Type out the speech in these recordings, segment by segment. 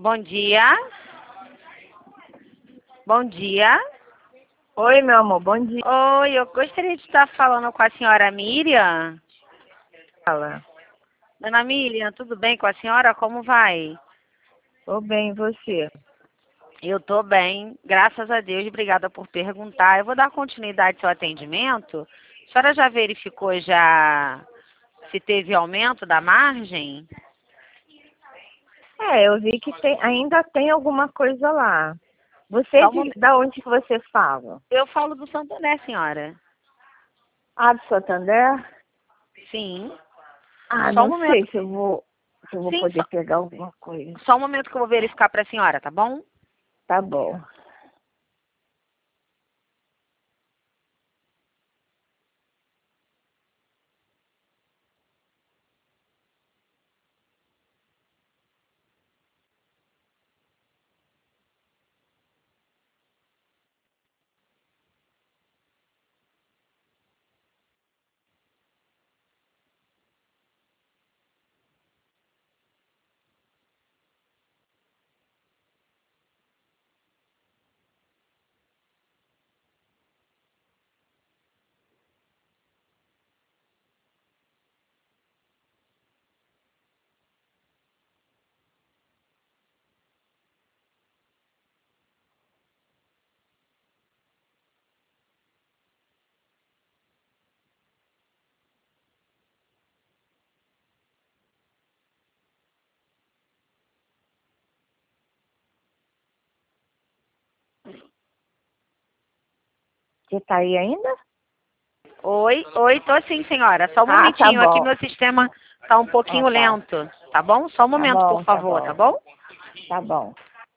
Bom dia. Bom dia. Oi, meu amor, bom dia. Oi, eu gostaria de estar falando com a senhora Miriam. Fala. Dona Miriam, tudo bem com a senhora? Como vai? Tô bem, e você? Eu tô bem, graças a Deus. Obrigada por perguntar. Eu vou dar continuidade ao seu atendimento. A senhora já verificou se teve aumento da margem? Eu vi que ainda tem alguma coisa lá. Só um momento. Da onde que você fala? Eu falo do Santander, senhora. Ah, do Santander? Sim. Ah, Só um não momento. sei se eu vou Sim, poder pegar alguma coisa. só um momento que eu vou verificar para a senhora, tá bom? Tá bom. Você tá aí ainda? Oi, tô sim, senhora. Só um Ah, tá momentinho, aqui bom. meu sistema tá um Ah, pouquinho tá. lento, tá bom? Só um Tá momento, por bom, tá favor, tá bom. bom? Tá bom.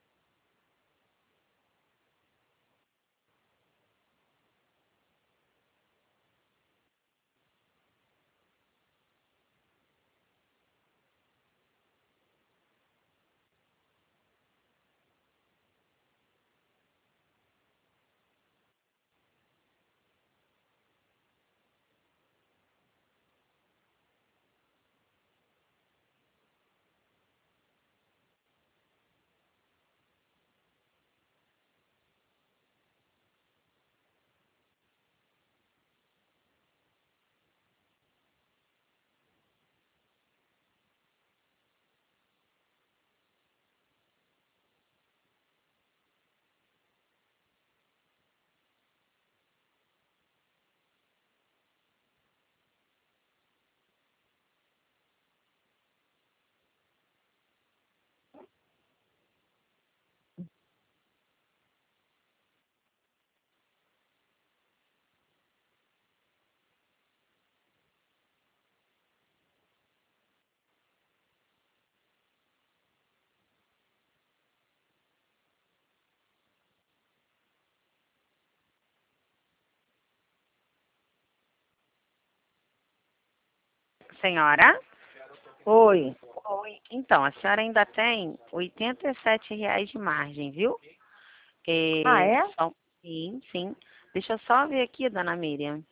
Senhora? Oi. Oi. Então, a senhora ainda tem R$ 87 de margem, viu? Ah, É, é? sim, sim. Deixa eu só ver aqui, dona Miriam,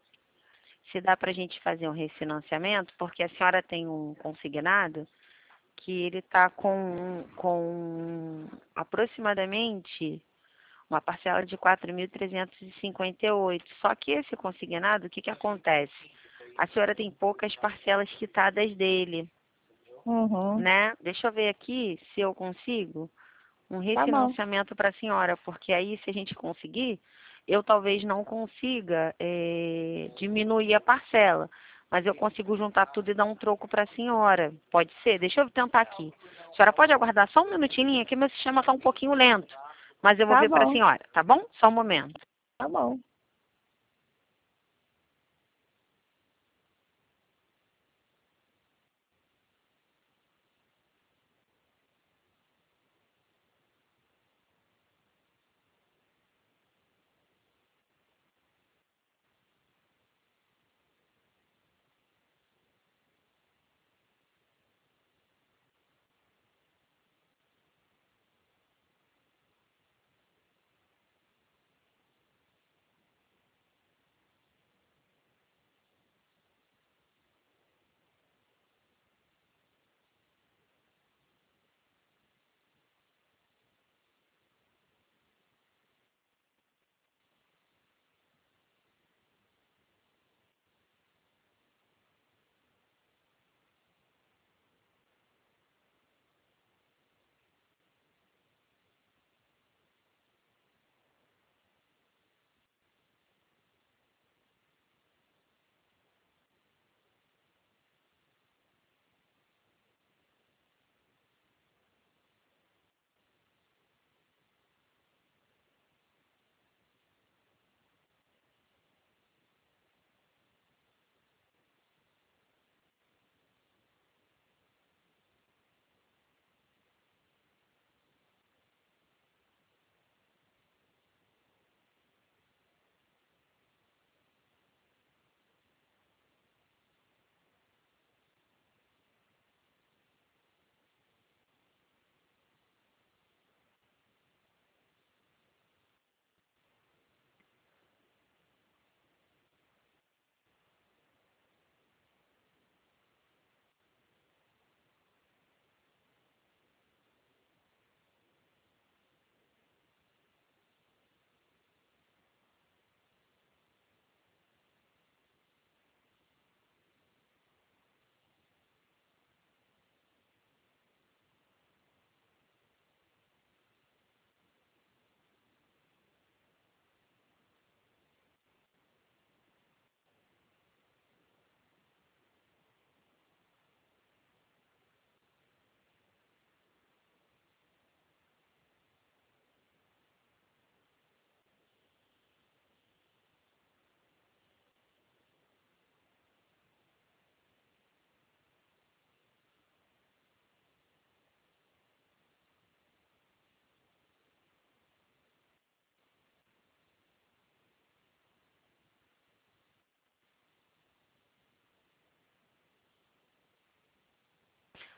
se dá pra gente fazer um refinanciamento, porque a senhora tem um consignado que ele tá com aproximadamente uma parcela de 4.358. Só que esse consignado, o que que acontece? A senhora tem poucas parcelas quitadas dele, Uhum. né? Deixa eu ver aqui se eu consigo um Tá bom. refinanciamento para a senhora, porque aí se a gente conseguir, eu talvez não consiga diminuir a parcela, mas eu consigo juntar tudo e dar um troco para a senhora. Pode ser? Deixa eu tentar aqui. A senhora pode aguardar só um minutinho, aqui meu sistema está um pouquinho lento, mas eu vou Tá ver para a bom. senhora, tá bom? Só um momento. Tá bom.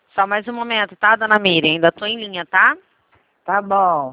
Só mais um momento, tá, dona Miriam? Ainda tô em linha, tá? Tá bom.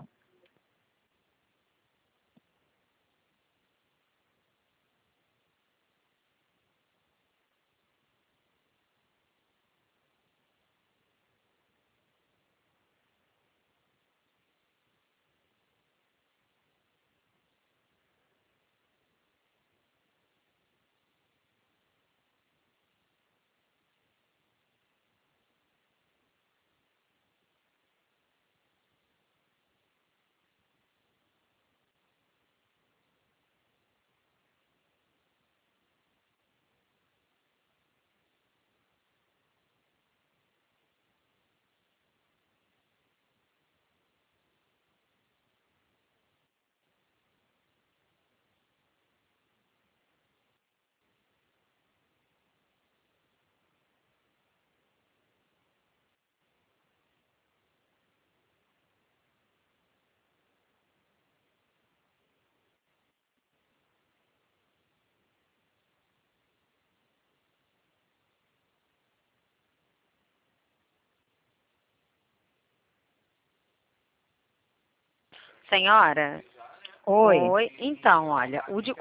Senhora? Oi. Oi. Então, olha, o de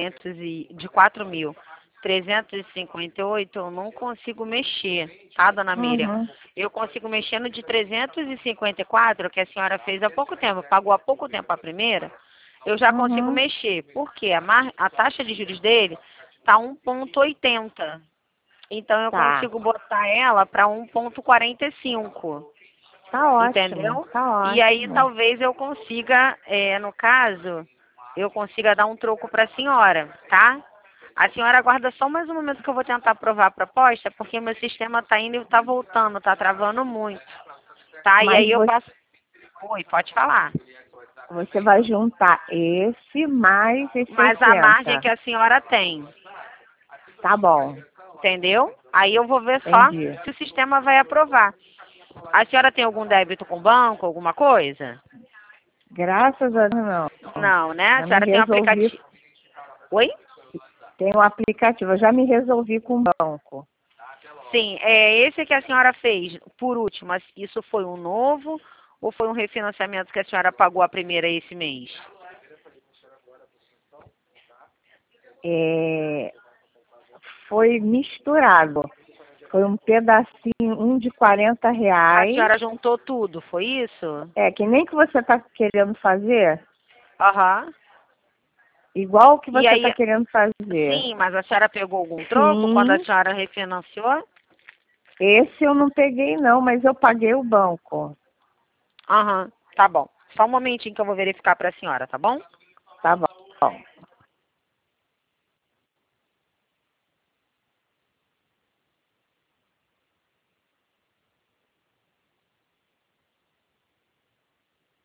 4.358 eu não consigo mexer, tá, dona Miriam? Uhum. Eu consigo mexer no de 354, que a senhora fez há pouco tempo, pagou há pouco tempo a primeira, eu já consigo Uhum. mexer. Por quê? A taxa de juros dele tá 1,80. Então eu Tá. consigo botar ela para 1,45. Tá ótimo. Entendeu? Tá E aí ótimo. talvez eu consiga, no caso, eu consiga dar um troco para a senhora, tá? A senhora aguarda só mais um momento que eu vou tentar aprovar a proposta, porque meu sistema está indo e está voltando, está travando muito, tá? E Mas aí eu passo... Oi, pode falar. você vai juntar esse mais os Mas a margem 60. que a senhora tem, Tá bom. entendeu? Aí eu vou ver só Entendi. se o sistema vai aprovar. A senhora tem algum débito com o banco, alguma coisa? Graças a Deus, não. Não, né? A Já me senhora tem um resolvi. aplicativo. Oi? Tem um aplicativo. Eu já me resolvi com o banco. Sim, esse que a senhora fez, por último, isso foi um novo ou foi um refinanciamento que a senhora pagou a primeira esse mês? É, foi misturado. Foi um pedacinho, um de 40 A reais. senhora juntou tudo, foi isso? É, que nem que você está querendo fazer, Aham. igual o que E você está aí, querendo fazer. sim, mas a senhora pegou algum troco quando a Sim, senhora refinanciou? esse eu não peguei não, mas eu paguei o banco. Aham, tá bom. Só um momentinho que eu vou verificar para a senhora, tá bom? Tá bom.